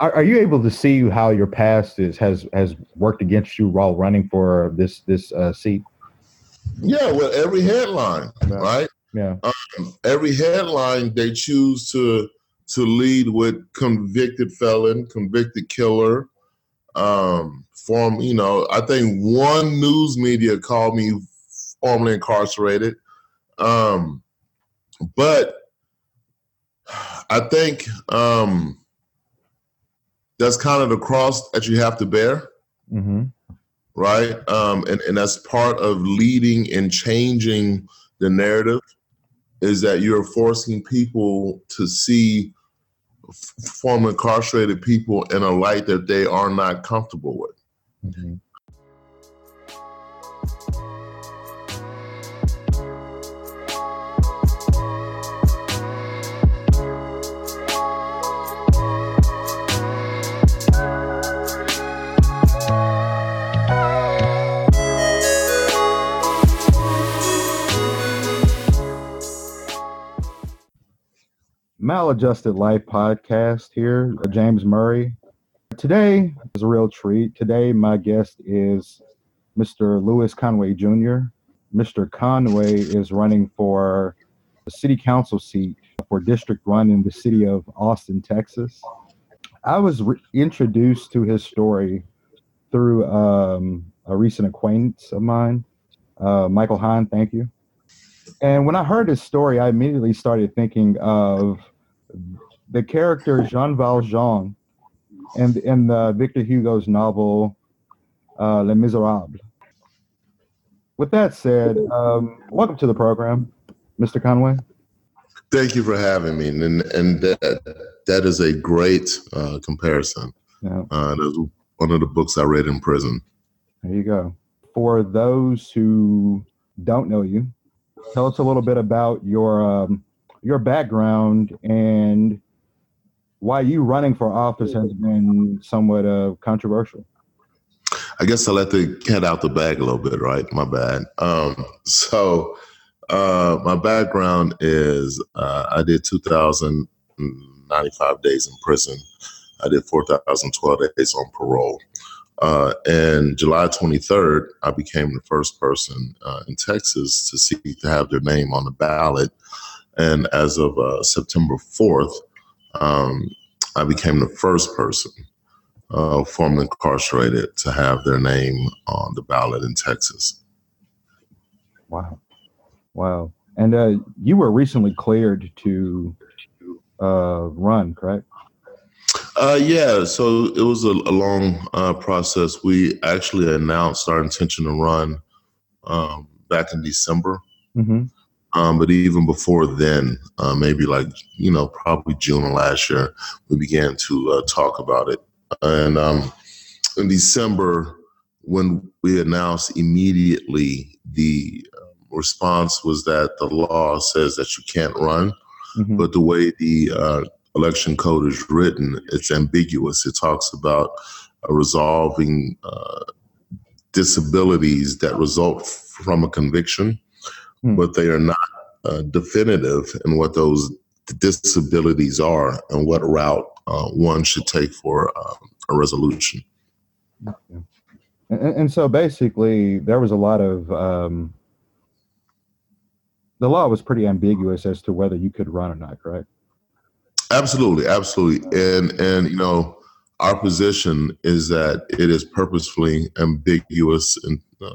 Are you able to see how your past has worked against you while running for this seat? Yeah, well, every headline, right? Yeah. Every headline they choose to lead with convicted felon, convicted killer. I think one news media called me formerly incarcerated. But I think that's kind of the cross that you have to bear. Mm-hmm. Right. And that's part of leading and changing the narrative, is that you're forcing people to see former incarcerated people in a light that they are not comfortable with. Mm-hmm. Maladjusted Life podcast here, James Murray. Today is a real treat. Today, my guest is Mr. Louis Conway Jr. Mr. Conway is running for the city council seat for District 1 in the city of Austin, Texas. I was introduced to his story through a recent acquaintance of mine, Michael Hahn, thank you. And when I heard his story, I immediately started thinking of the character Jean Valjean in Victor Hugo's novel Les Miserables. With that said, welcome to the program, Mr. Conway. Thank you for having me, and that is a great comparison. Yeah. That's one of the books I read in prison. There you go. For those who don't know you, tell us a little bit about your background and why you running for office has been somewhat controversial. I guess I let the cat out the bag a little bit, right? My bad. My background is I did 2,095 days in prison. I did 4,012 days on parole. And July 23rd, I became the first person in Texas to seek to have their name on the ballot. And as of September 4th, I became the first person formerly incarcerated to have their name on the ballot in Texas. Wow. And you were recently cleared to run, correct? Yeah, so it was a long process. We actually announced our intention to run back in December. Mm-hmm. But even before then, maybe probably June of last year, we began to talk about it. And in December, when we announced, immediately the response was that the law says that you can't run, mm-hmm. but the way the election code is written, it's ambiguous. It talks about resolving disabilities that result from a conviction, but they are not definitive in what those disabilities are and what route one should take for a resolution. Okay. And so basically, there was a lot of the law was pretty ambiguous as to whether you could run or not, correct? Absolutely. And our position is that it is purposefully ambiguous and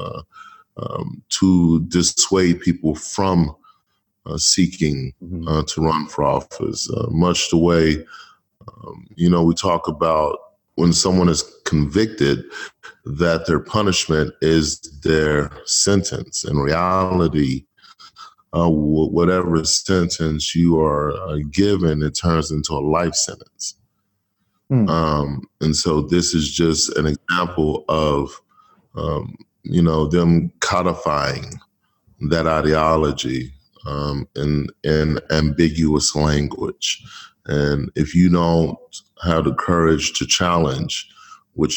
to dissuade people from seeking to run for office. Much the way, we talk about when someone is convicted, that their punishment is their sentence. In reality, whatever sentence you are given, it turns into a life sentence. And so this is just an example of, them codifying that ideology in ambiguous language. And if you don't have the courage to challenge what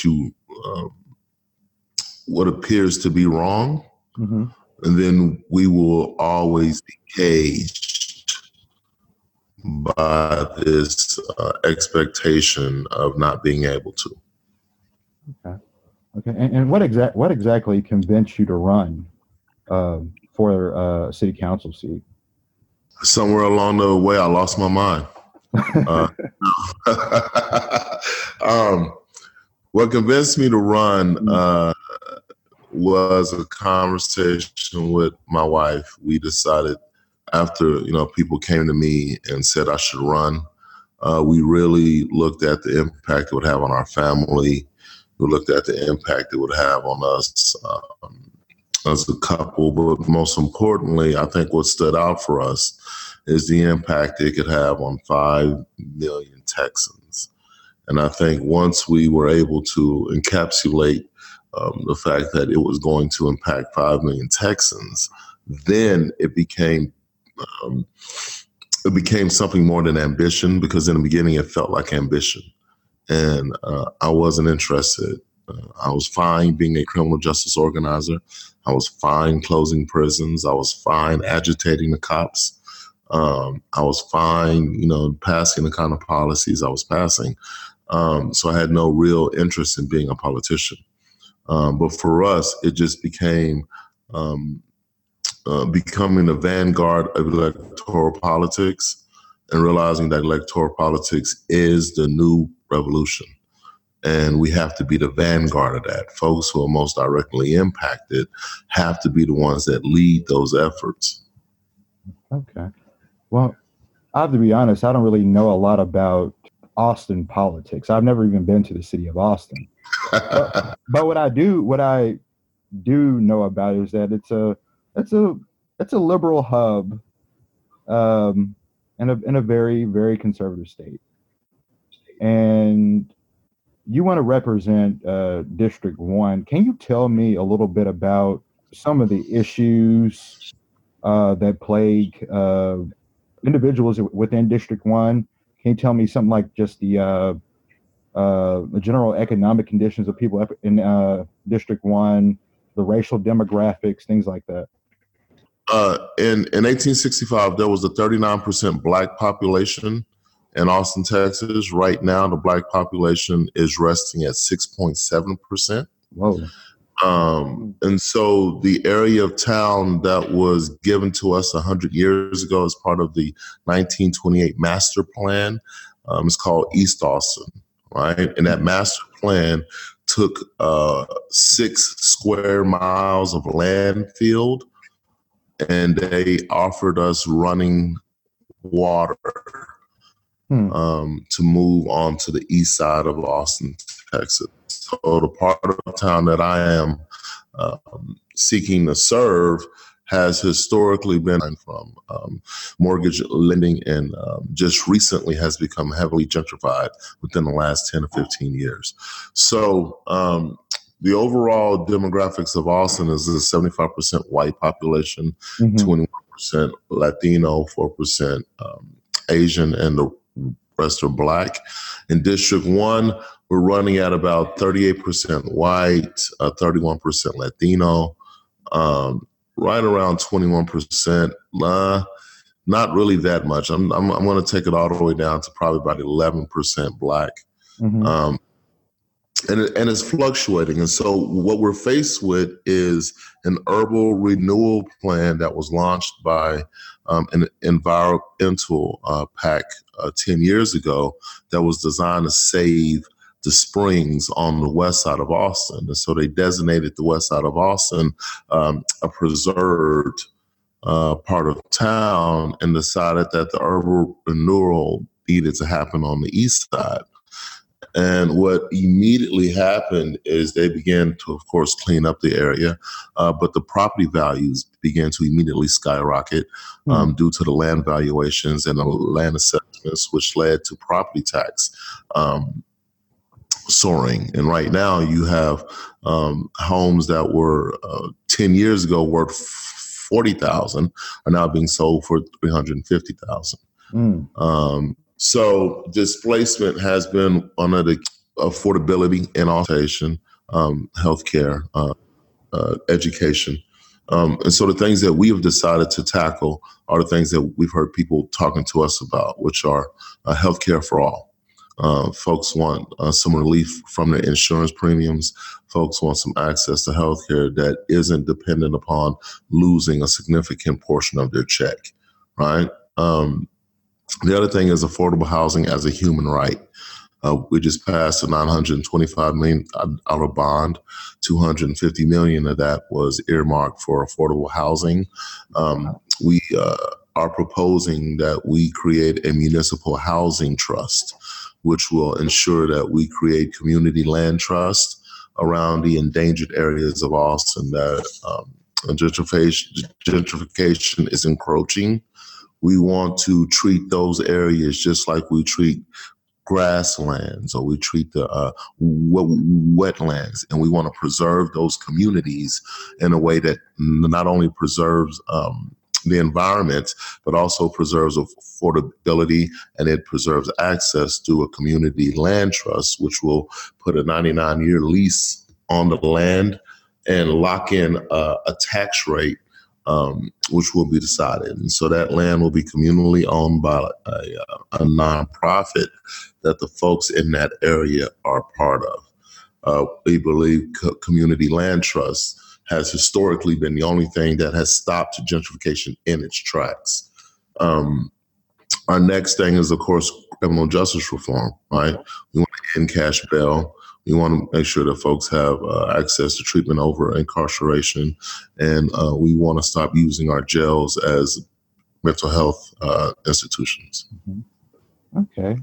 appears to be wrong, and then we will always be caged by this expectation of not being able to. Okay. And what exactly convinced you to run for a city council seat? Somewhere along the way, I lost my mind. What convinced me to run was a conversation with my wife. We decided after, people came to me and said I should run. We really looked at the impact it would have on our family. We looked at the impact it would have on us as a couple. But most importantly, I think what stood out for us is the impact it could have on 5 million Texans. And I think once we were able to encapsulate the fact that it was going to impact 5 million Texans, then it became something more than ambition, because in the beginning it felt like ambition. And I wasn't interested. I was fine being a criminal justice organizer. I was fine closing prisons. I was fine agitating the cops. I was fine, passing the kind of policies I was passing. So I had no real interest in being a politician. But for us, it just became becoming the vanguard of electoral politics and realizing that electoral politics is the new revolution. And we have to be the vanguard of that. Folks who are most directly impacted have to be the ones that lead those efforts. Okay. Well, I have to be honest, I don't really know a lot about Austin politics. I've never even been to the city of Austin. but what I do know about it is that it's a liberal hub in a very, very conservative state. And you want to represent District 1. Can you tell me a little bit about some of the issues that plague individuals within District 1? Can you tell me something like just the general economic conditions of people in District 1, the racial demographics, things like that? In 1865, there was a 39% Black population in Austin, Texas. Right now, the Black population is resting at 6.7%. Whoa. And so the area of town that was given to us 100 years ago as part of the 1928 master plan is called East Austin, right? And that master plan took 6 square miles of land field, and they offered us running water to move on to the east side of Austin, Texas. So the part of town that I am seeking to serve has historically been from mortgage lending, and just recently has become heavily gentrified within the last 10 to 15 years. So the overall demographics of Austin is a 75% white population, 21% Latino, 4% Asian, and the rest are Black. In District 1, we're running at about 38% white, 31% Latino, right around 21%. Not really that much. I'm going to take it all the way down to probably about 11% Black. And it's fluctuating. And so what we're faced with is an urban renewal plan that was launched by an environmental PAC 10 years ago that was designed to save the springs on the west side of Austin. And so they designated the west side of Austin a preserved part of town, and decided that the urban renewal needed to happen on the east side. And what immediately happened is they began to, of course, clean up the area, but the property values began to immediately skyrocket due to the land valuations and the land assessments, which led to property tax soaring. And right now you have homes that were 10 years ago worth $40,000 are now being sold for $350,000. So displacement has been one of the affordability and alteration, healthcare, education. And so the things that we have decided to tackle are the things that we've heard people talking to us about, which are healthcare for all. Folks want some relief from their insurance premiums. Folks want some access to healthcare that isn't dependent upon losing a significant portion of their check, right? The other thing is affordable housing as a human right. We just passed a $925 million bond. $250 million of that was earmarked for affordable housing. We are proposing that we create a municipal housing trust, which will ensure that we create community land trust around the endangered areas of Austin that gentrification is encroaching. We want to treat those areas just like we treat grasslands or we treat the wetlands, and we want to preserve those communities in a way that not only preserves the environment, but also preserves affordability, and it preserves access to a community land trust, which will put a 99-year lease on the land and lock in a tax rate, which will be decided. And so that land will be communally owned by a nonprofit that the folks in that area are part of. We believe community land trust has historically been the only thing that has stopped gentrification in its tracks. Our next thing is, of course, criminal justice reform, right? We want to end cash bail. We want to make sure that folks have access to treatment over incarceration, and we want to stop using our jails as mental health institutions. Mm-hmm. Okay.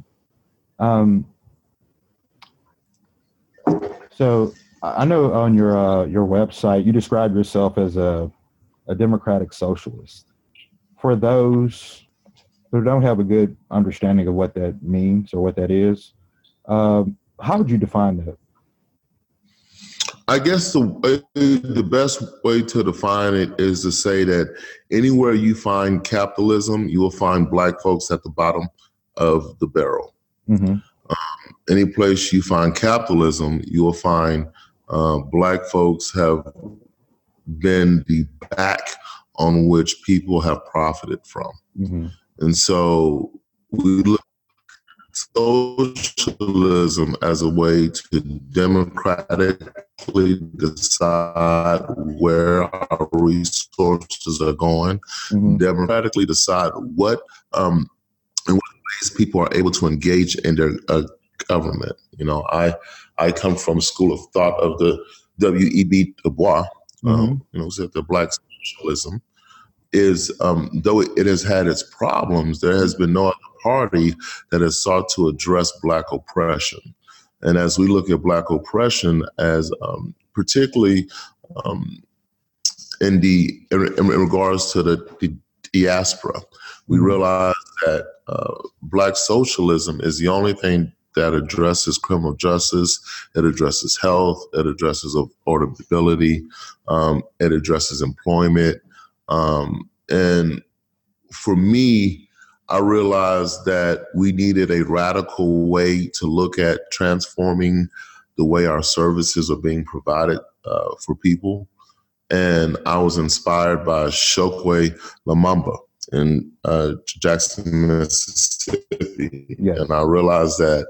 So I know on your website you describe yourself as a democratic socialist. For those who don't have a good understanding of what that means or what that is, how would you define that? I guess the best way to define it is to say that anywhere you find capitalism, you will find Black folks at the bottom of the barrel. Mm-hmm. Any place you find capitalism, you will find Black folks have been the back on which people have profited from. Mm-hmm. And so we look socialism as a way to democratically decide where our resources are going, mm-hmm. democratically decide what in what ways people are able to engage in their government. You know, I come from a school of thought of the W.E.B. Du Bois, said the Black socialism is, though it has had its problems, there has been no other party that has sought to address Black oppression. And as we look at Black oppression as particularly in regards to the diaspora, we realize that Black socialism is the only thing that addresses criminal justice, it addresses health, it addresses affordability, it addresses employment. And for me, I realized that we needed a radical way to look at transforming the way our services are being provided for people. And I was inspired by Chokwe Lumumba in Jackson, Mississippi. Yes. And I realized that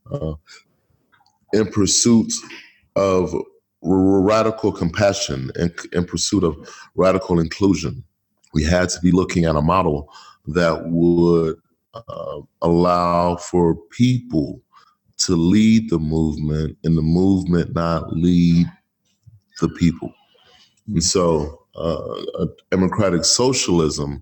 in pursuit of radical compassion and in pursuit of radical inclusion, we had to be looking at a model that would allow for people to lead the movement and the movement not lead the people. And so democratic socialism,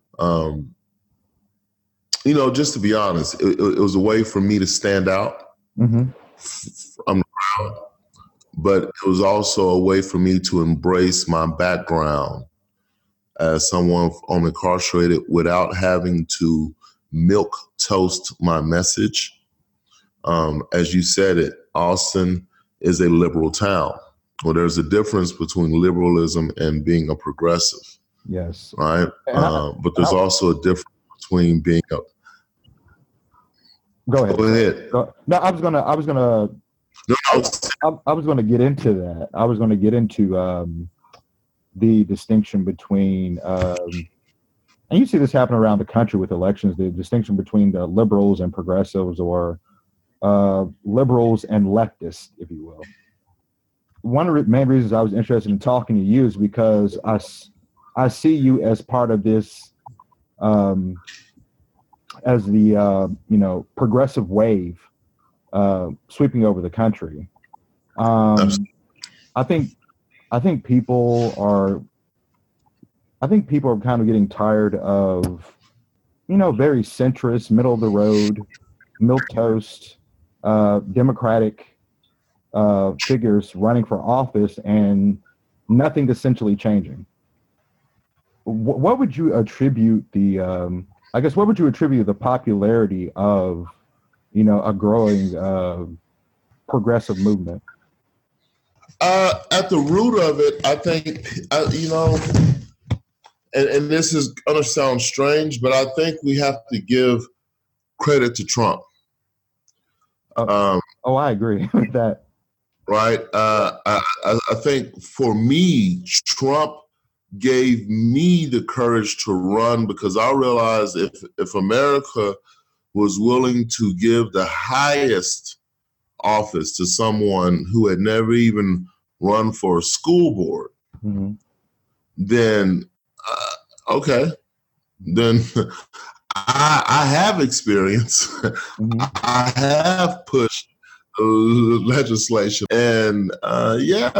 just to be honest, it was a way for me to stand out from the crowd, but it was also a way for me to embrace my background as someone incarcerated without having to milk toast my message. As you said it, Austin is a liberal town. Well, there's a difference between liberalism and being a progressive. Yes. Right? But there's also a difference between being a... Go ahead. Go ahead. No, I was gonna get into that. I was gonna get into the distinction between, and you see this happen around the country with elections, the distinction between the liberals and progressives, or liberals and leftists, if you will. One of the main reasons I was interested in talking to you is because I see you as part of this, as the progressive wave sweeping over the country. I think people are kind of getting tired of, very centrist, middle of the road, milquetoast, Democratic figures running for office and nothing essentially changing. What would you attribute the popularity of, a growing progressive movement? At the root of it, I think, and this is going to sound strange, but I think we have to give credit to Trump. I agree with that. Right. I think for me, Trump gave me the courage to run, because I realized if America was willing to give the highest office to someone who had never even run for a school board, mm-hmm. then okay, then I have experience. Mm-hmm. I have pushed legislation, and I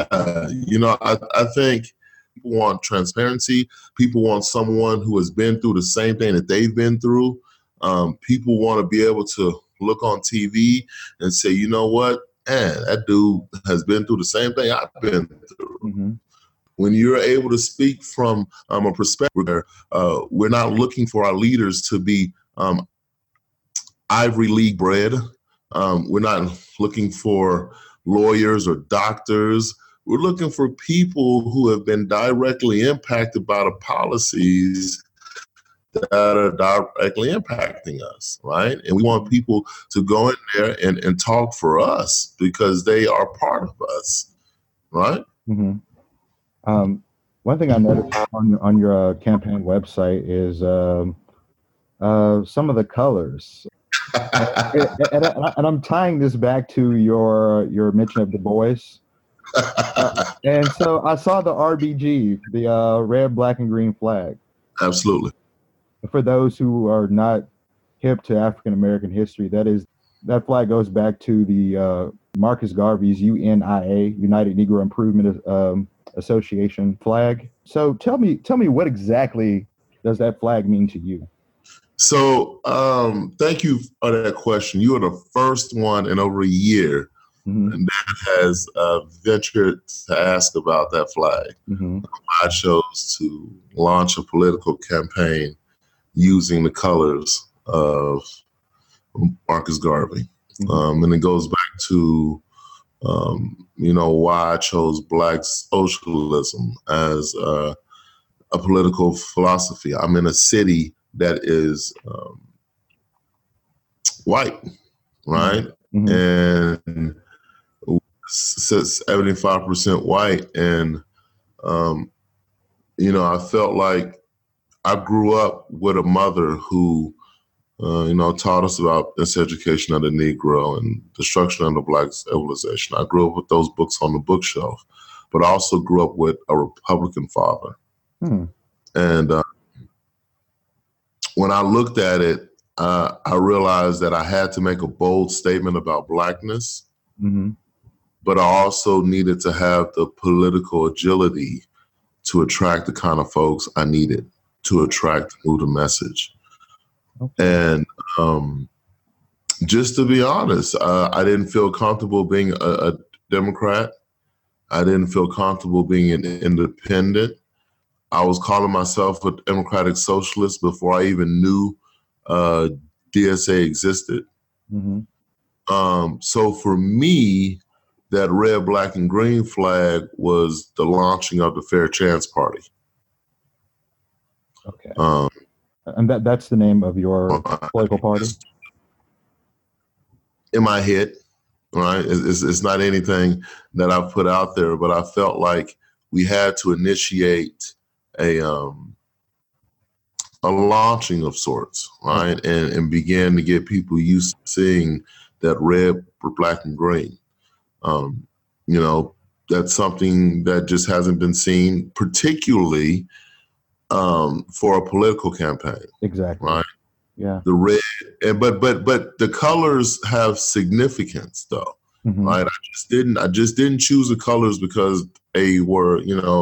think people want transparency. People want someone who has been through the same thing that they've been through. People want to be able to look on TV and say, you know what, that dude has been through the same thing I've been through. Mm-hmm. When you're able to speak from a perspective where we're not looking for our leaders to be Ivy League bred. We're not looking for lawyers or doctors. We're looking for people who have been directly impacted by the policies that are directly impacting us, right? And we want people to go in there and talk for us because they are part of us, right? Mm-hmm. One thing I noticed on your campaign website is some of the colors. and I'm tying this back to your mention of Du Bois. And so I saw the RBG, the red, black, and green flag. Absolutely. For those who are not hip to African American history, that flag goes back to the Marcus Garvey's UNIA, United Negro Improvement Association flag. So tell me what exactly does that flag mean to you? So thank you for that question. You are the first one in over a year mm-hmm. that has ventured to ask about that flag. Mm-hmm. I chose to launch a political campaign using the colors of Marcus Garvey. Mm-hmm. And it goes back to, why I chose Black socialism as a political philosophy. I'm in a city that is white, right? Mm-hmm. And 75% white. And, I felt like I grew up with a mother who, taught us about miseducation of the Negro and destruction of the Black civilization. I grew up with those books on the bookshelf, but I also grew up with a Republican father. Mm. And when I looked at it, I realized that I had to make a bold statement about Blackness, mm-hmm. but I also needed to have the political agility to attract the kind of folks I needed to attract to move the message. Okay. And just to be honest, I didn't feel comfortable being a Democrat. I didn't feel comfortable being an independent. I was calling myself a democratic socialist before I even knew DSA existed. Mm-hmm. So for me, that red, black, and green flag was the launching of the Fair Chance Party. Okay. And that's the name of your political party? In my head, right? It's not anything that I've put out there, but I felt like we had to initiate a launching of sorts, right? And began to get people used to seeing that red, black, and green. You know, that's something that just hasn't been seen, particularly for a political campaign. Exactly. Right. Yeah. The red, but the colors have significance, though. Mm-hmm. Right. I just didn't choose the colors because they were,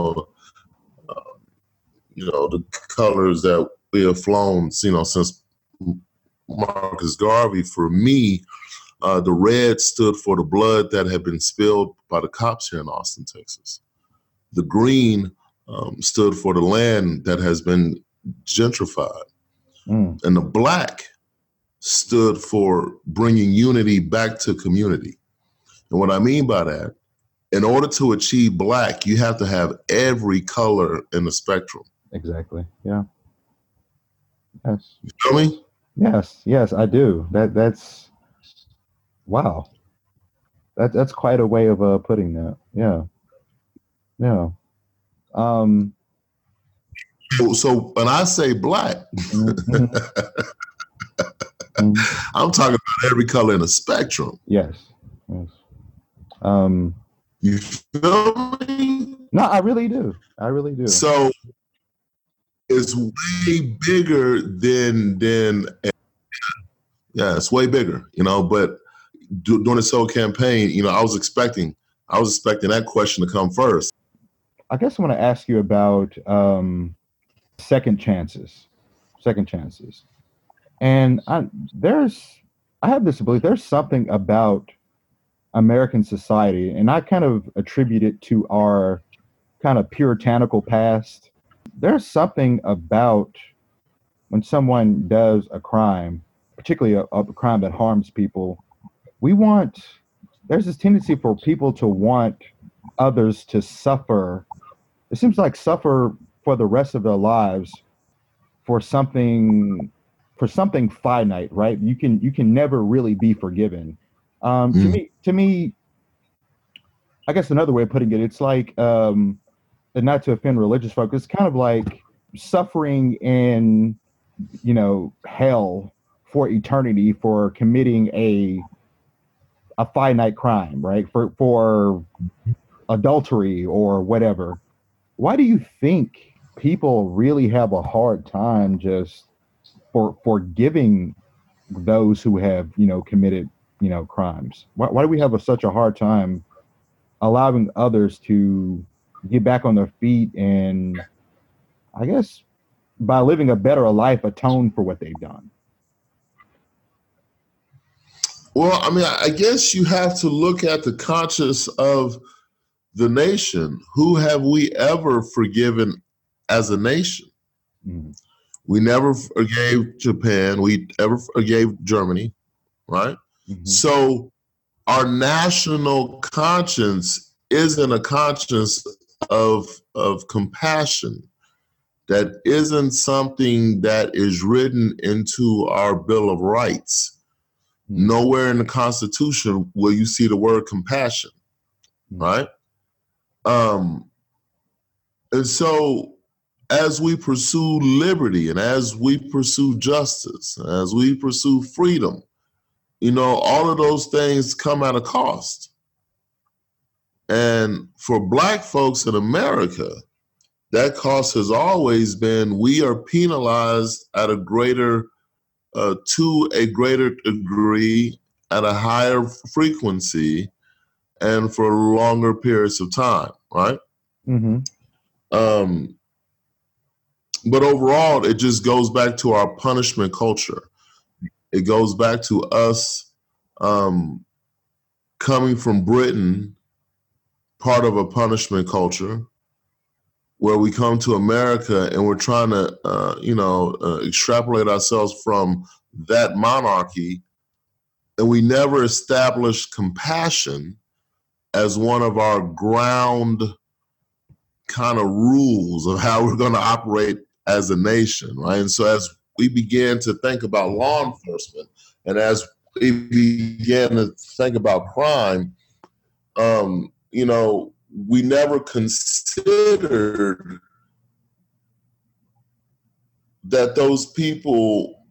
the colors that we have flown, since Marcus Garvey. For me, the red stood for the blood that had been spilled by the cops here in Austin, Texas. The green stood for the land that has been gentrified. And the black stood for bringing unity back to community. And what I mean by that, in order to achieve black, you have to have every color in the spectrum. Exactly. Yeah. Yes. You feel me? Yes, I do. That's wow. That's quite a way of putting that. Yeah. Yeah. So when I say black, mm-hmm. I'm talking about every color in the spectrum. Yes. You feel me? No, I really do. So it's way bigger than it's way bigger, but during the Soul campaign, I was expecting that question to come first. I guess I want to ask you about second chances. And I have this belief there's something about American society, and I kind of attribute it to our kind of puritanical past. There's something about when someone does a crime, particularly a crime that harms people, there's this tendency for people to want others to suffer. It seems like suffer for the rest of their lives for something finite, right? You can never really be forgiven. To me, I guess another way of putting it, it's like, and not to offend religious folks, it's kind of like suffering in, hell for eternity for committing a finite crime, right? For adultery or whatever. Why do you think people really have a hard time just for forgiving those who have, committed, crimes? Why do we have such a hard time allowing others to get back on their feet and, I guess, by living a better life, atone for what they've done? Well, I mean, I guess you have to look at the conscience of the nation. Who have we ever forgiven as a nation? Mm-hmm. We never forgave Japan. We ever forgave Germany, right? Mm-hmm. So our national conscience isn't a conscience of compassion. That isn't something that is written into our Bill of Rights. Mm-hmm. Nowhere in the Constitution will you see the word compassion, mm-hmm. right? And so as we pursue liberty and as we pursue justice, as we pursue freedom, all of those things come at a cost. And for Black folks in America, that cost has always been we are penalized at to a greater degree, at a higher frequency, and for longer periods of time, right? Mm-hmm. But overall, it just goes back to our punishment culture. It goes back to us coming from Britain, part of a punishment culture, where we come to America and we're trying to, extrapolate ourselves from that monarchy, and we never established compassion as one of our ground kind of rules of how we're going to operate as a nation, right? And so as we began to think about law enforcement, and as we began to think about crime, we never considered that those people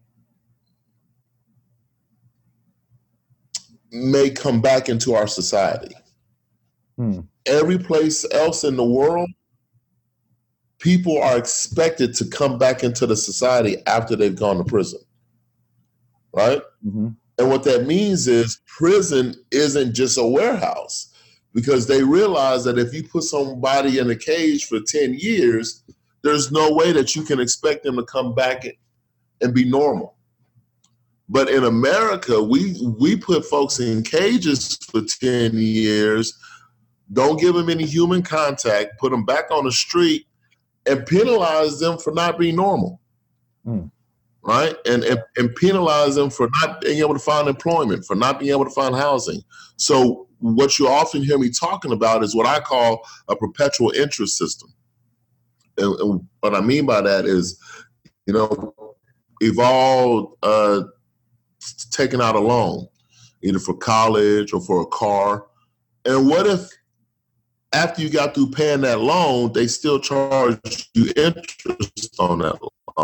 may come back into our society. Every place else in the world, people are expected to come back into the society after they've gone to prison, right? And what that means is prison isn't just a warehouse, because they realize that if you put somebody in a cage for 10 years, there's no way that you can expect them to come back and be normal. But in America, we put folks in cages for 10 years, don't give them any human contact, put them back on the street, and penalize them for not being normal, right? And penalize them for not being able to find employment, for not being able to find housing. So what you often hear me talking about is what I call a perpetual interest system. And what I mean by that is, we've all taken out a loan, either for college or for a car. And what if after you got through paying that loan, they still charge you interest on that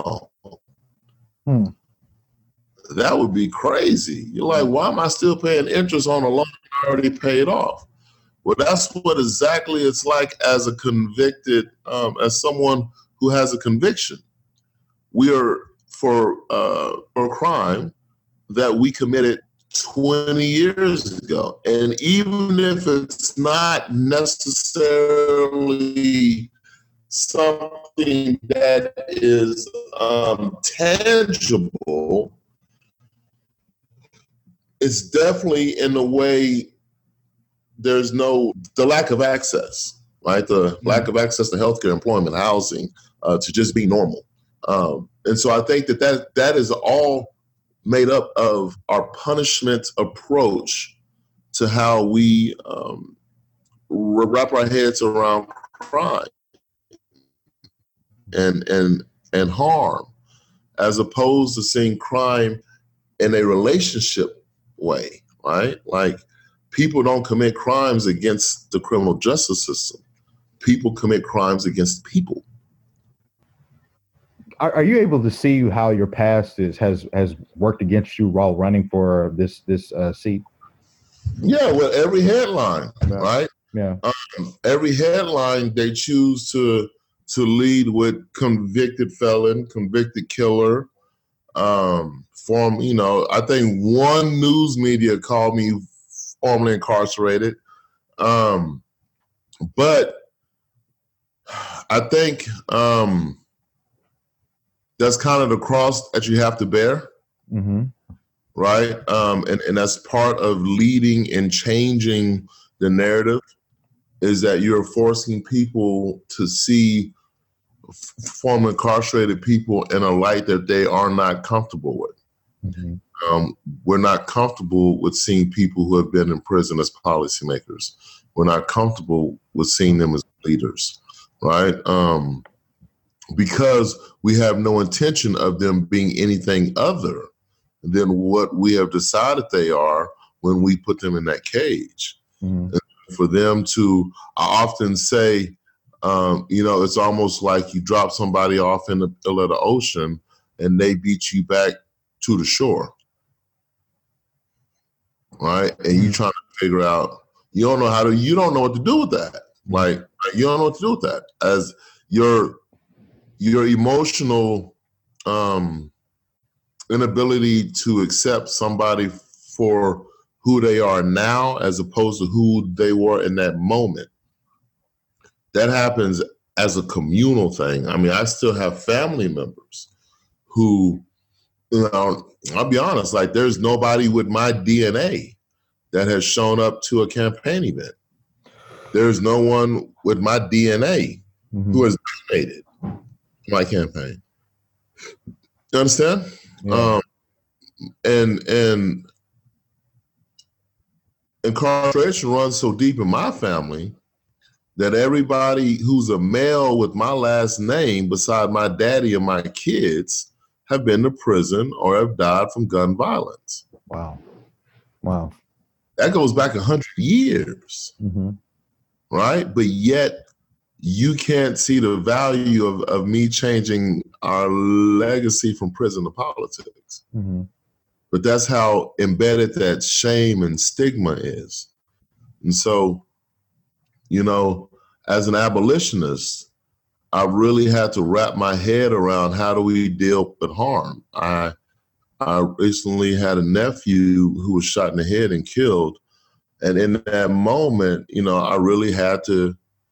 loan? That would be crazy. You're like, why am I still paying interest on a loan I already paid off? Well, that's what exactly it's like as a convicted, as someone who has a conviction. We are for a crime that we committed 20 years ago. And even if it's not necessarily something that is tangible, it's definitely in the way there's the lack of access, right? The lack of access to healthcare, employment, housing, to just be normal. And so I think that is all made up of our punishment approach to how we wrap our heads around crime and harm, as opposed to seeing crime in a relationship way, right? Like, people don't commit crimes against the criminal justice system. People commit crimes against people. Are you able to see how your past has worked against you while running for this seat? Yeah, well, every headline, right? Yeah. Every headline they choose to lead with convicted felon, convicted killer. I think one news media called me formerly incarcerated. But I think that's kind of the cross that you have to bear, right? And that's part of leading and changing the narrative, is that you're forcing people to see former incarcerated people in a light that they are not comfortable with. We're not comfortable with seeing people who have been in prison as policymakers. We're not comfortable with seeing them as leaders, right? Because we have no intention of them being anything other than what we have decided they are when we put them in that cage. For them to, I often say, it's almost like you drop somebody off in the middle of the ocean and they beat you back to the shore, right? And you trying to figure out, you don't know what to do with that. Like, you don't know what to do with that. As your emotional inability to accept somebody for who they are now as opposed to who they were in that moment. That happens as a communal thing. I mean, I still have family members who, I'll be honest, like, there's nobody with my DNA that has shown up to a campaign event. There's no one with my DNA who has donated my campaign. You understand? Yeah. And incarceration runs so deep in my family that everybody who's a male with my last name, beside my daddy and my kids, have been to prison or have died from gun violence. Wow. That goes back 100 years. right? But yet you can't see the value of me changing our legacy from prison to politics. Mm-hmm. But that's how embedded that shame and stigma is. And so, as an abolitionist, I really had to wrap my head around how do we deal with harm. I recently had a nephew who was shot in the head and killed. And in that moment, I really had to,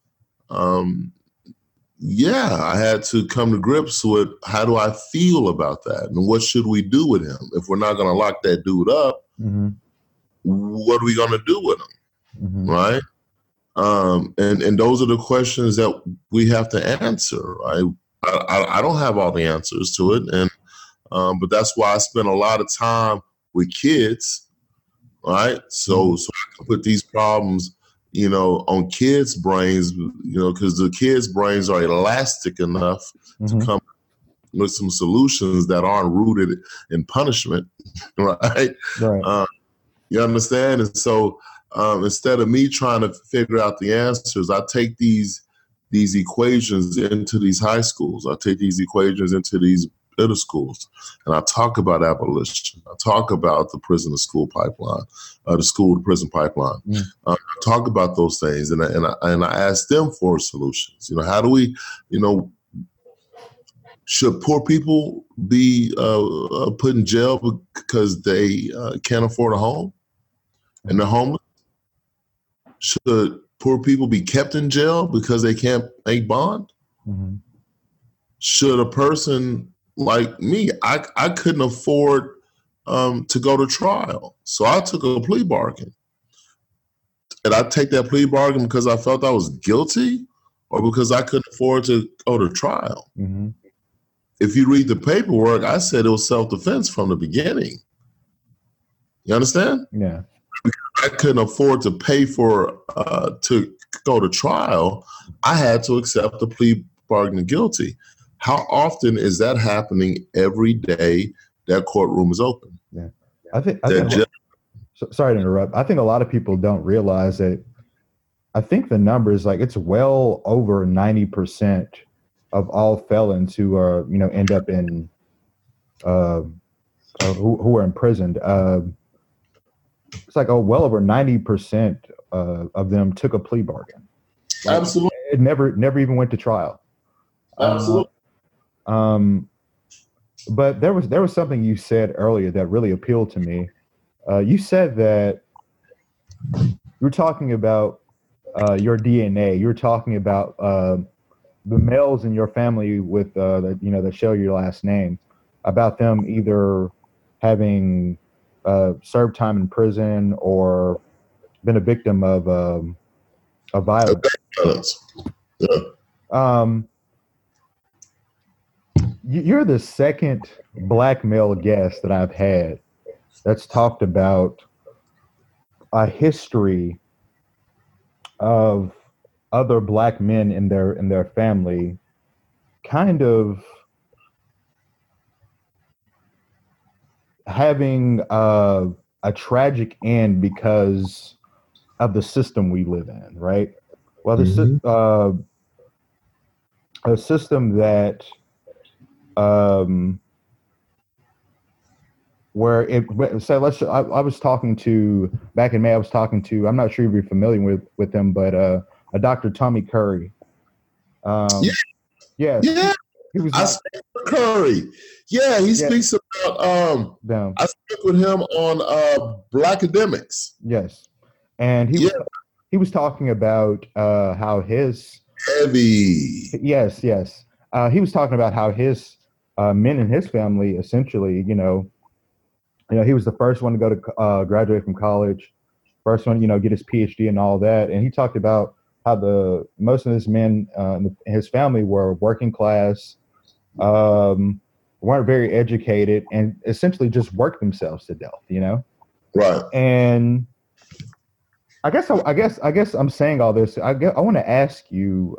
I had to come to grips with how do I feel about that and what should we do with him? If we're not going to lock that dude up, mm-hmm. what are we going to do with him? Mm-hmm. Right? And those are the questions that we have to answer. Right? I don't have all the answers to it, and but that's why I spend a lot of time with kids, right? So I can put these problems, on kids' brains, because the kids' brains are elastic enough mm-hmm. to come with some solutions that aren't rooted in punishment, right? Right. You understand? And so instead of me trying to figure out the answers, I take these equations into these high schools. I take these equations into these middle schools, and I talk about abolition. I talk about the prison to school pipeline, the school to prison pipeline. I talk about those things, and I ask them for solutions. How do we, should poor people be put in jail because they can't afford a home and they're homeless? Should poor people be kept in jail because they can't make bond? Mm-hmm. Should a person like me, I couldn't afford to go to trial, so I took a plea bargain. Did I take that plea bargain because I felt I was guilty or because I couldn't afford to go to trial? Mm-hmm. If you read the paperwork, I said it was self-defense from the beginning. You understand? Yeah. I couldn't afford to pay for to go to trial. I had to accept the plea bargain of guilty. How often is that happening every day that courtroom is open? Yeah. I think sorry to interrupt. I think a lot of people don't realize that. I think the number is it's well over 90% of all felons who are, end up in, who are imprisoned. It's well over 90% of them took a plea bargain. Absolutely. It never even went to trial. Absolutely. But there was something you said earlier that really appealed to me. You said that you were talking about your DNA. You were talking about the males in your family with that share your last name, about them either having served time in prison or been a victim of violence. Yeah. You're the second Black male guest that I've had that's talked about a history of other Black men in their family kind of having a tragic end because of the system we live in, right? Well, a system that where I was talking to back in May. I was talking to, I'm not sure if you're familiar with him, but a Dr. Tommy Curry. Yeah. He was. I speak with Curry. Yeah, he speaks about. I spoke with him on Blackademics. Yes, and he was talking about how his heavy. Yes. He was talking about how his men in his family essentially, he was the first one to go to graduate from college, first one, get his PhD and all that. And he talked about how most of his men in his family were working class, weren't very educated, and essentially just worked themselves to death, Right. And I guess I'm saying all this. I want to ask you.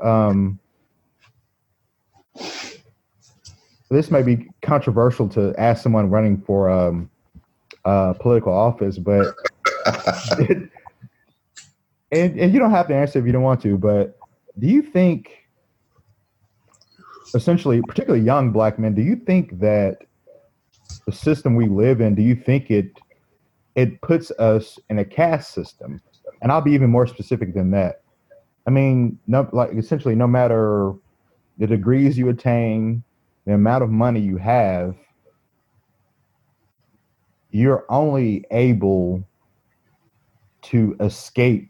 This may be controversial to ask someone running for political office, but and you don't have to answer if you don't want to, but do you think, essentially, particularly young black men, do you think that the system we live in, do you think it puts us in a caste system? And I'll be even more specific than that. I mean, no, like essentially, no matter the degrees you attain, the amount of money you have, you're only able to escape.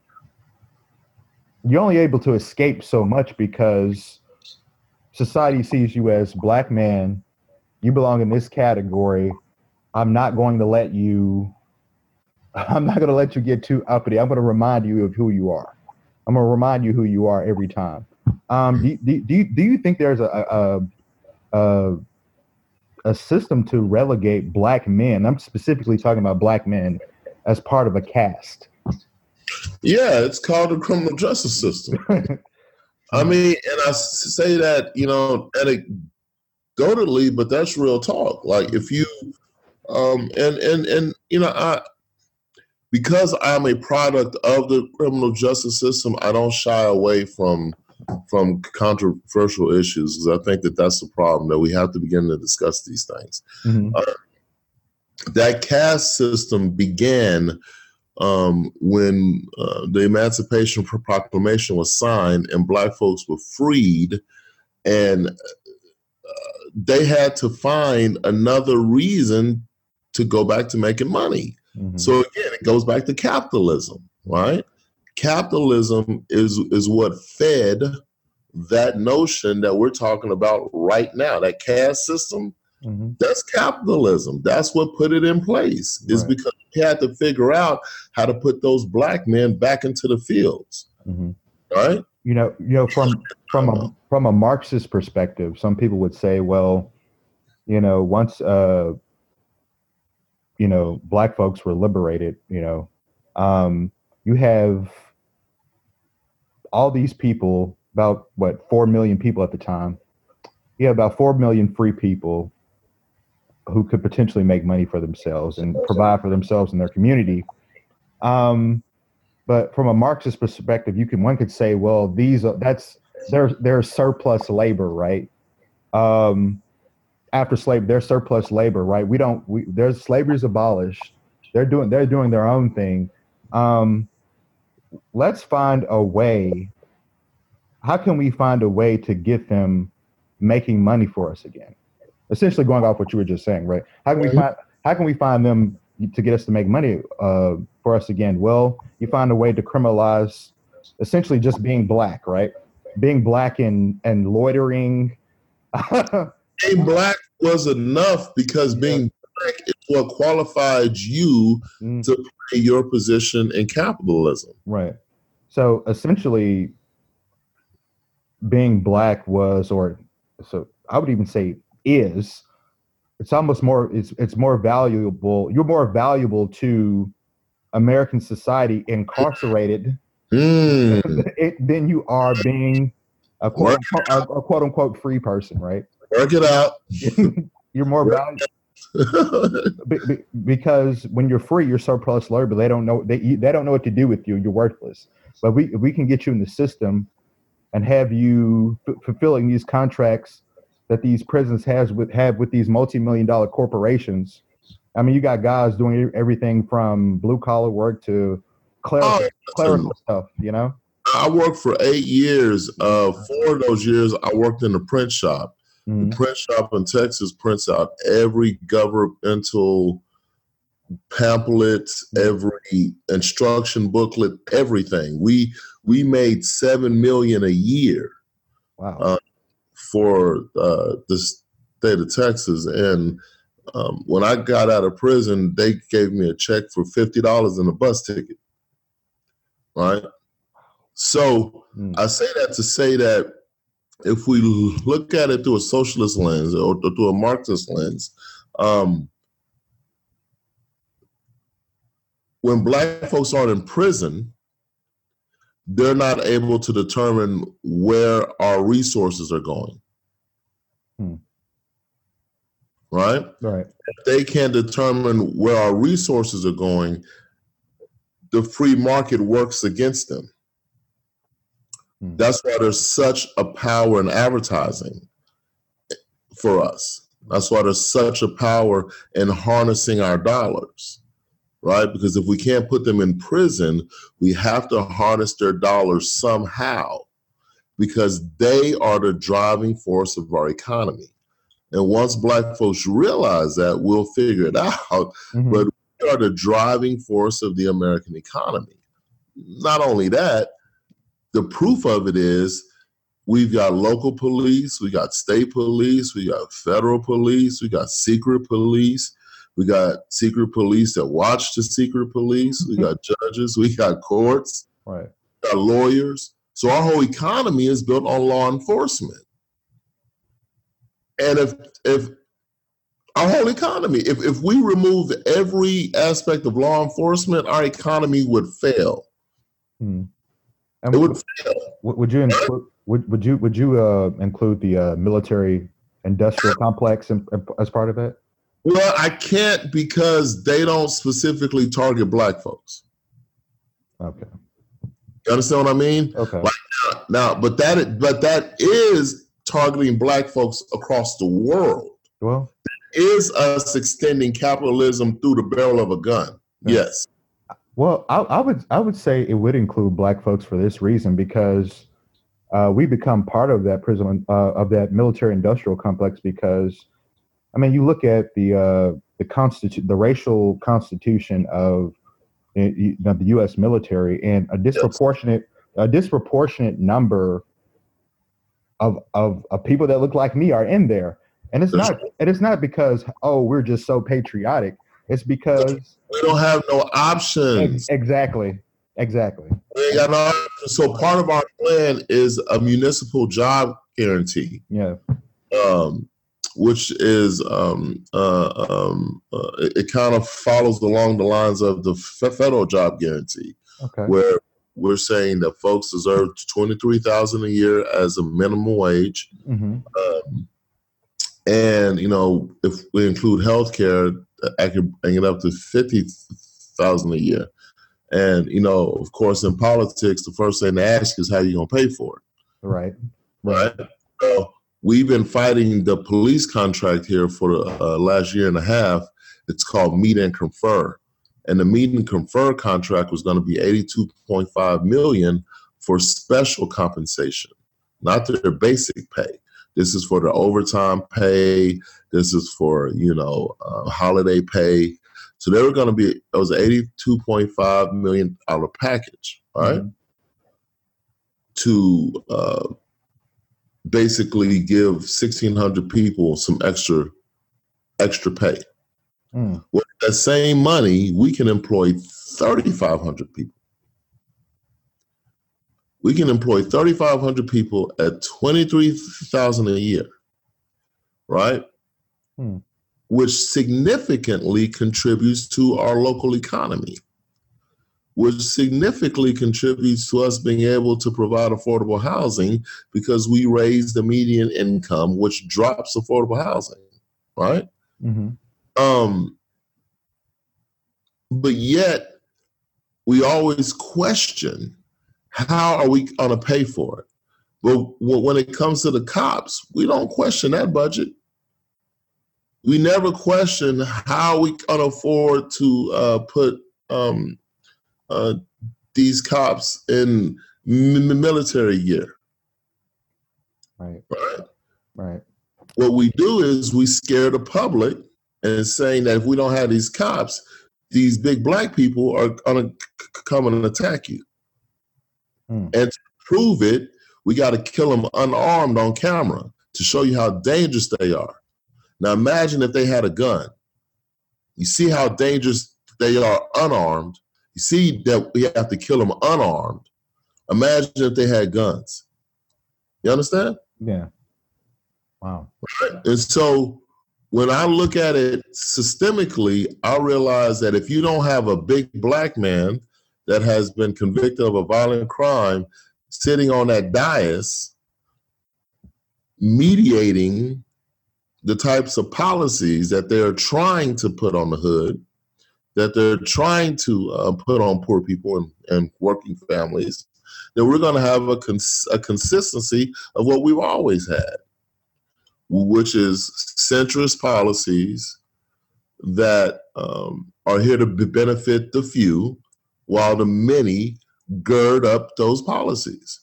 You're only able to escape so much because society sees you as black man. You belong in this category. I'm not going to let you. I'm not going to let you get too uppity. I'm going to remind you of who you are. I'm going to remind you who you are every time. Do you think there's a a system to relegate black men? I'm specifically talking about black men as part of a caste. Yeah, it's called the criminal justice system. I mean, and I say that, anecdotally, but that's real talk. Like if you, and because I'm a product of the criminal justice system, I don't shy away from controversial issues because I think that that's the problem, that we have to begin to discuss these things. Mm-hmm. That caste system began when the Emancipation Proclamation was signed and black folks were freed, and they had to find another reason to go back to making money. Mm-hmm. So again, it goes back to capitalism, right? Capitalism is what fed that notion that we're talking about right now, that caste system. Mm-hmm. That's capitalism. That's what put it in place, is because we had to figure out how to put those black men back into the fields. Mm-hmm. Right? From a Marxist perspective, some people would say, well, once black folks were liberated, you have all these people, about 4 million people at the time. You have about 4 million free people who could potentially make money for themselves and provide for themselves and their community. But from a Marxist perspective, one could say, well, they're surplus labor, right? After slavery, they're surplus labor, right? There's slavery's abolished. They're doing their own thing. Let's find a way. How can we find a way to get them making money for us again? Essentially, going off what you were just saying, right? How can we find them to get us to make money for us again? Well, you find a way to criminalize essentially just being black, right? Being black and loitering. Being black was enough, because being black is what qualified you to play your position in capitalism. Right. So essentially, being black I would even say it's almost more, it's more valuable. You're more valuable to American society incarcerated than you are being a quote unquote free person, right? Work it out. You're more valuable because when you're free, you're surplus labor. They don't know what to do with you. You're worthless. But we can get you in the system and have you fulfilling these contracts that these prisons have with these multi-million-dollar corporations. I mean, you got guys doing everything from blue collar work to clerical stuff. I worked for 8 years. 4 of those years, I worked in the print shop. Mm-hmm. The print shop in Texas prints out every governmental pamphlet, every instruction booklet, everything. We made $7 million a year. Wow. For the state of Texas, and when I got out of prison, they gave me a check for $50 in a bus ticket. Right. So I say that to say that if we look at it through a socialist lens or through a Marxist lens, when black folks aren't in prison, they're not able to determine where our resources are going. Right? Right. If they can't determine where our resources are going, the free market works against them. That's why there's such a power in advertising for us. That's why there's such a power in harnessing our dollars, right? Because if we can't put them in prison, we have to harness their dollars somehow, because they are the driving force of our economy. And once Black folks realize that, we'll figure it out. But we are the driving force of the American economy. Not only that, the proof of it is we've got local police, we got state police, we got federal police, we got secret police, we got secret police that watch the secret police, we got judges, we got courts, right, we got lawyers. So our whole economy is built on law enforcement. And if our whole economy, if we remove every aspect of law enforcement, our economy would fail. And it would fail. Would you include would you include the military industrial complex as part of that? Well, I can't, because they don't specifically target Black folks. Okay. You understand what I mean? Okay. Like now, but that is targeting Black folks across the world. Well, it is us extending capitalism through the barrel of a gun. Yes. Well, I would say it would include Black folks for this reason, because we become part of that prison of that military industrial complex. Because, I mean, you look at the racial constitution of the U.S. military, and a disproportionate number of people that look like me are in there, and it's not because we're just so patriotic. It's because we don't have no options. Exactly. We ain't got no options. So part of our plan is a municipal job guarantee. Yeah. Which is it kind of follows along the lines of the federal job guarantee, where we're saying that folks deserve $23,000 a year as a minimum wage, and if we include health care, I could bring it up to $50,000 a year. And of course, in politics, the first thing they ask is how you gonna pay for it. Right. So we've been fighting the police contract here for the last year and a half. It's called Meet and Confer. And the Meet and Confer contract was going to be $82.5 million for special compensation, not their basic pay. This is for the overtime pay. This is for, holiday pay. So they were going to be, it was an $82.5 million package, all right, to basically give 1,600 people some extra pay. With that same money, we can employ 3,500 people. We can employ 3,500 people at $23,000 a year, right? Which significantly contributes to our local economy, which significantly contributes to us being able to provide affordable housing, because we raise the median income, which drops affordable housing, right? But yet we always question, how are we going to pay for it? But when it comes to the cops, we don't question that budget. We never question how we can afford to put these cops in military gear. Right. What we do is we scare the public and saying that if we don't have these cops, these big Black people are going to come and attack you. And to prove it, we got to kill them unarmed on camera to show you how dangerous they are. Now imagine if they had a gun. You see how dangerous they are unarmed. You see that we have to kill them unarmed. Imagine if they had guns. You understand? Yeah. Wow. Right? And so when I look at it systemically, I realize that if you don't have a big Black man that has been convicted of a violent crime sitting on that dais, mediating the types of policies that they're trying to put on the hood, that they're trying to put on poor people and working families, then we're going to have a consistency of what we've always had, which is centrist policies that are here to benefit the few while the many gird up those policies.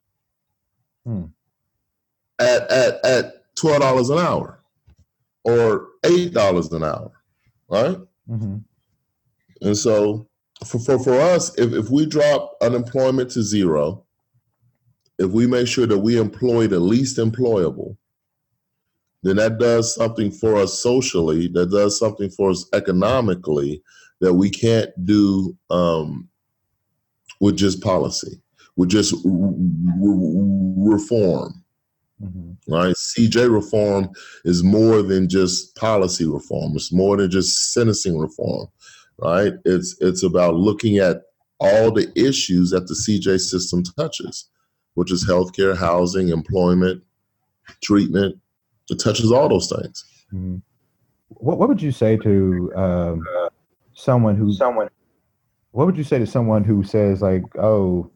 At $12 an hour or $8 an hour, right? Mm-hmm. And so for us, if we drop unemployment to zero, if we make sure that we employ the least employable, then that does something for us socially, that does something for us economically that we can't do with just policy, with just reform. Mm-hmm. Right? CJ reform is more than just policy reform. It's more than just sentencing reform. Right? It's about looking at all the issues that the CJ system touches, which is healthcare, housing, employment, treatment. It touches all those things. Mm-hmm. What would you say to someone who says like, oh,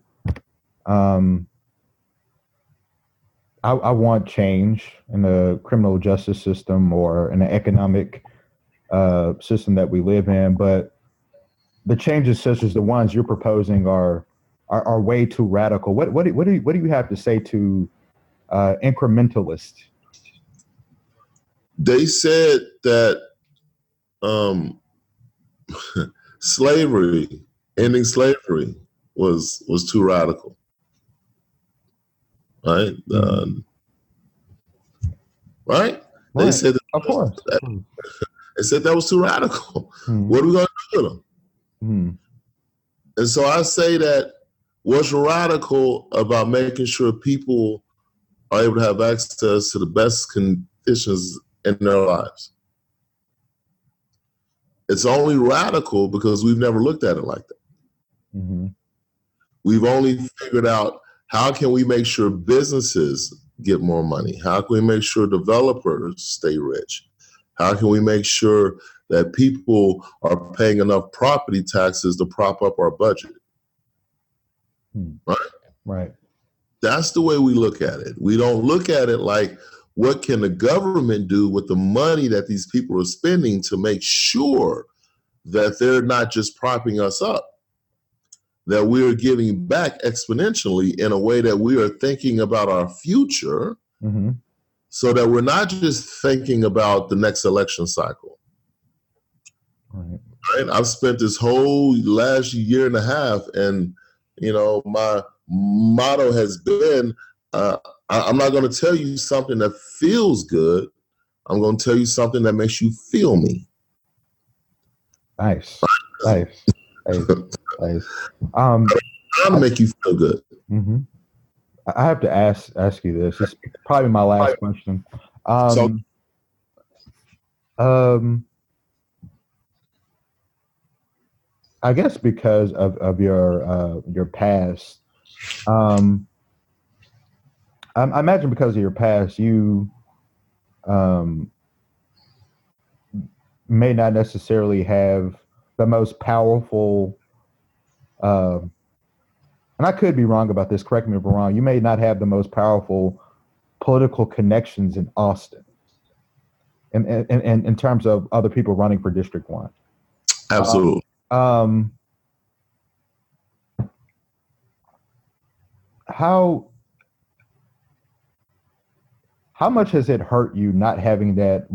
I want change in the criminal justice system or in the economic system that we live in, but the changes such as the ones you're proposing are way too radical. What do you have to say to incrementalists? They said that ending slavery was too radical. Right? Right? They said that, of course. They said that was too radical. Mm-hmm. What are we going to do with them? Mm-hmm. And so I say that what's radical about making sure people are able to have access to the best conditions in their lives? It's only radical because we've never looked at it like that. Mm-hmm. We've only figured out, how can we make sure businesses get more money? How can we make sure developers stay rich? How can we make sure that people are paying enough property taxes to prop up our budget? Right? Right. That's the way we look at it. We don't look at it like, what can the government do with the money that these people are spending to make sure that they're not just propping us up, that we are giving back exponentially in a way that we are thinking about our future, mm-hmm. so that we're not just thinking about the next election cycle. Right? I've spent this whole last year and a half, and my motto has been, I'm not going to tell you something that feels good. I'm going to tell you something that makes you feel me. Nice. Nice. I'll make you feel good. Mm-hmm. I have to ask you this. It's probably my last question. I guess because of your past, I imagine because of your past, you may not necessarily have the most powerful, and I could be wrong about this, correct me if I'm wrong, you may not have the most powerful political connections in Austin in terms of other people running for District 1. Absolutely. How much has it hurt you not having that,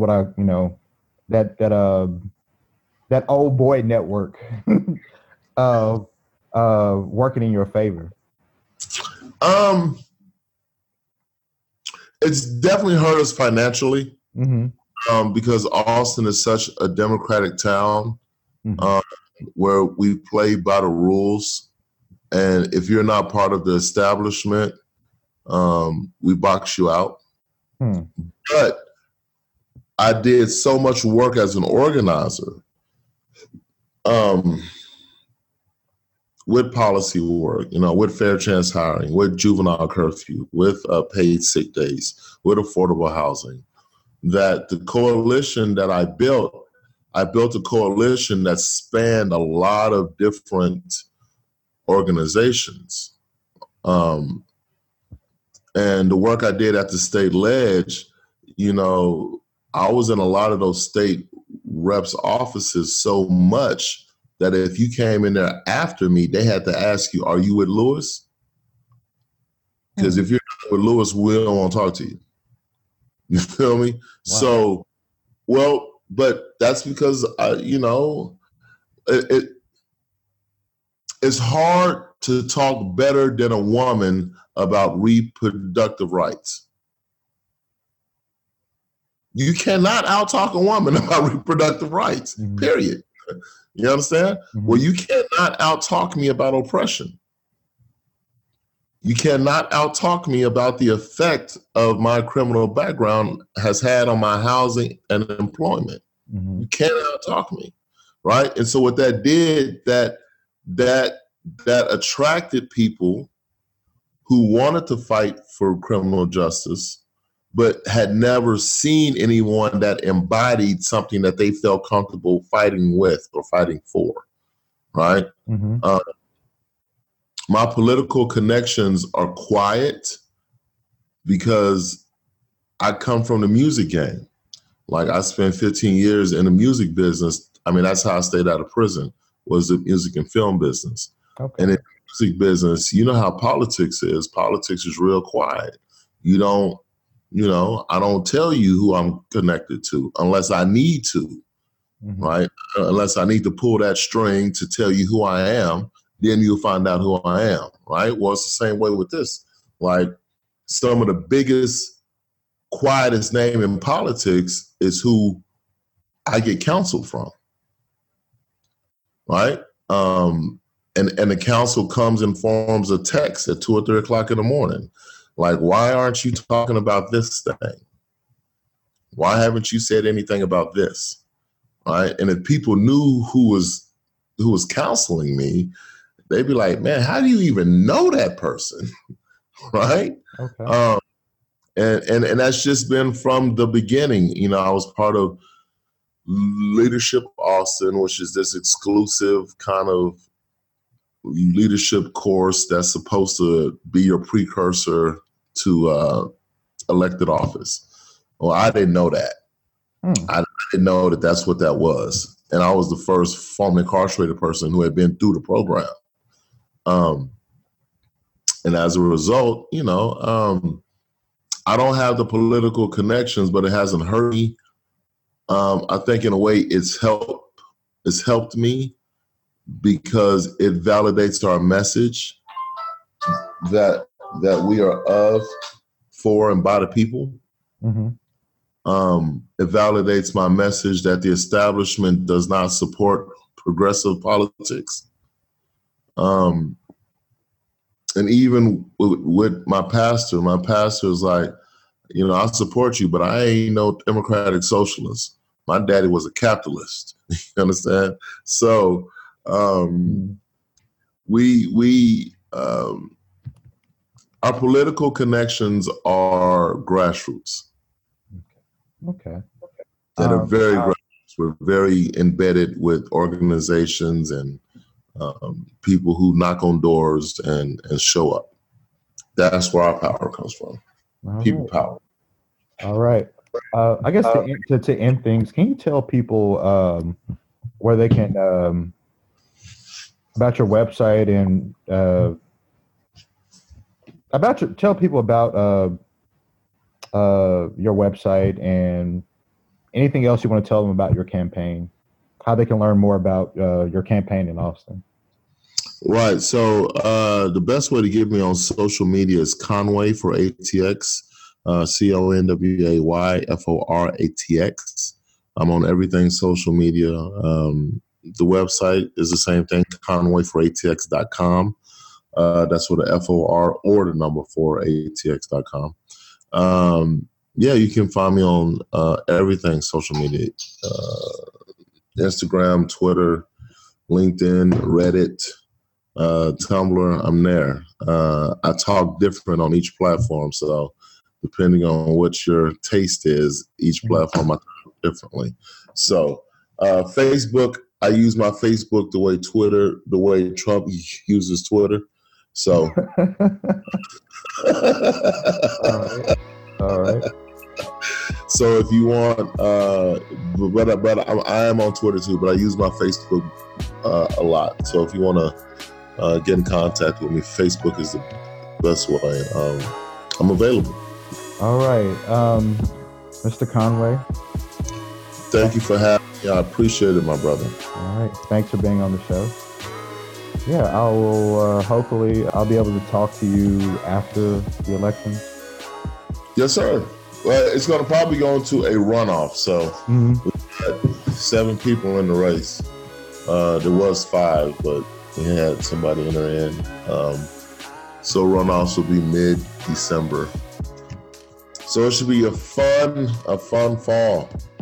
that old boy network working in your favor? It's definitely hurt us financially, mm-hmm. Because Austin is such a democratic town, mm-hmm. Where we play by the rules. And if you're not part of the establishment, we box you out. But I did so much work as an organizer, with policy work, with fair chance hiring, with juvenile curfew, with paid sick days, with affordable housing, that the coalition that I built, I built a coalition that spanned a lot of different organizations. And the work I did at the state ledge, you know, I was in a lot of those state reps' offices so much that if you came in there after me, they had to ask you, are you with Lewis? Because if you're not with Lewis, we don't want to talk to you. You feel me? Wow. So, well, but that's because, you know, it's hard to talk better than a woman about reproductive rights. You cannot out-talk a woman about reproductive rights, period. You understand? Well, you cannot out-talk me about oppression. You cannot out-talk me about the effect of my criminal background has had on my housing and employment. You can't out-talk me, right? And so what that did, that attracted people who wanted to fight for criminal justice, but had never seen anyone that embodied something that they felt comfortable fighting with or fighting for, right? My political connections are quiet because I come from the music game. Like, I spent 15 years in the music business. I mean, that's how I stayed out of prison, was the music and film business. Okay. And in the music business, you know how politics is. Politics is real quiet. You don't, you know, I don't tell you who I'm connected to unless I need to, right? Unless I need to pull that string to tell you who I am, then you'll find out who I am, right? Well, it's the same way with this. Like, some of the biggest, quietest name in politics is who I get counsel from, right? And the counsel comes in forms of text at 2 or 3 o'clock in the morning. Like, why aren't you talking about this thing? Why haven't you said anything about this? Right? And if people knew who was counseling me, they'd be like, man, how do you even know that person? Right? Okay. And that's just been from the beginning. You know, I was part of Leadership Austin, which is this exclusive kind of leadership course that's supposed to be your precursor to elected office. Well, I didn't know that. I didn't know that that's what that was. And I was the first formerly incarcerated person who had been through the program. And as a result, you know, I don't have the political connections, but it hasn't hurt me. I think in a way it's helped me because it validates our message that we are of, for, and by the people. It validates my message that the establishment does not support progressive politics. And even with my pastor is like, you know, I support you, but I ain't no democratic socialist. My daddy was a capitalist. You understand? So our political connections are grassroots. Okay. That are very grassroots. We're very embedded with organizations and people who knock on doors and show up. That's where our power comes from. People power. All right. I guess to end things, can you tell people where they can about your website and tell people about your website and anything else you want to tell them about your campaign, how they can learn more about your campaign in Austin. Right. So the best way to get me on social media is Conway for ATX, CONWAY I'm on everything social media. The website is the same thing, conwayforatx.com. That's with the FOR or the number 4, ATX.com. Yeah, you can find me on everything social media, Instagram, Twitter, LinkedIn, Reddit, Tumblr. I'm there. I talk different on each platform, so depending on what your taste is, each platform I talk differently. So Facebook, I use my Facebook the way Trump uses Twitter. So. All right. So if you want, but I am on Twitter too, but I use my Facebook a lot. So if you want to get in contact with me, Facebook is the best way. I'm available. All right, Mr. Conway. Thank you for having me. I appreciate it, my brother. All right, thanks for being on the show. Yeah, I will. Hopefully, I'll be able to talk to you after the election. Yes, sir. Well, it's going to probably go into a runoff. So we had 7 people in the race. There was 5, but we had somebody enter in. So runoffs will be mid-December. So it should be a fun fall.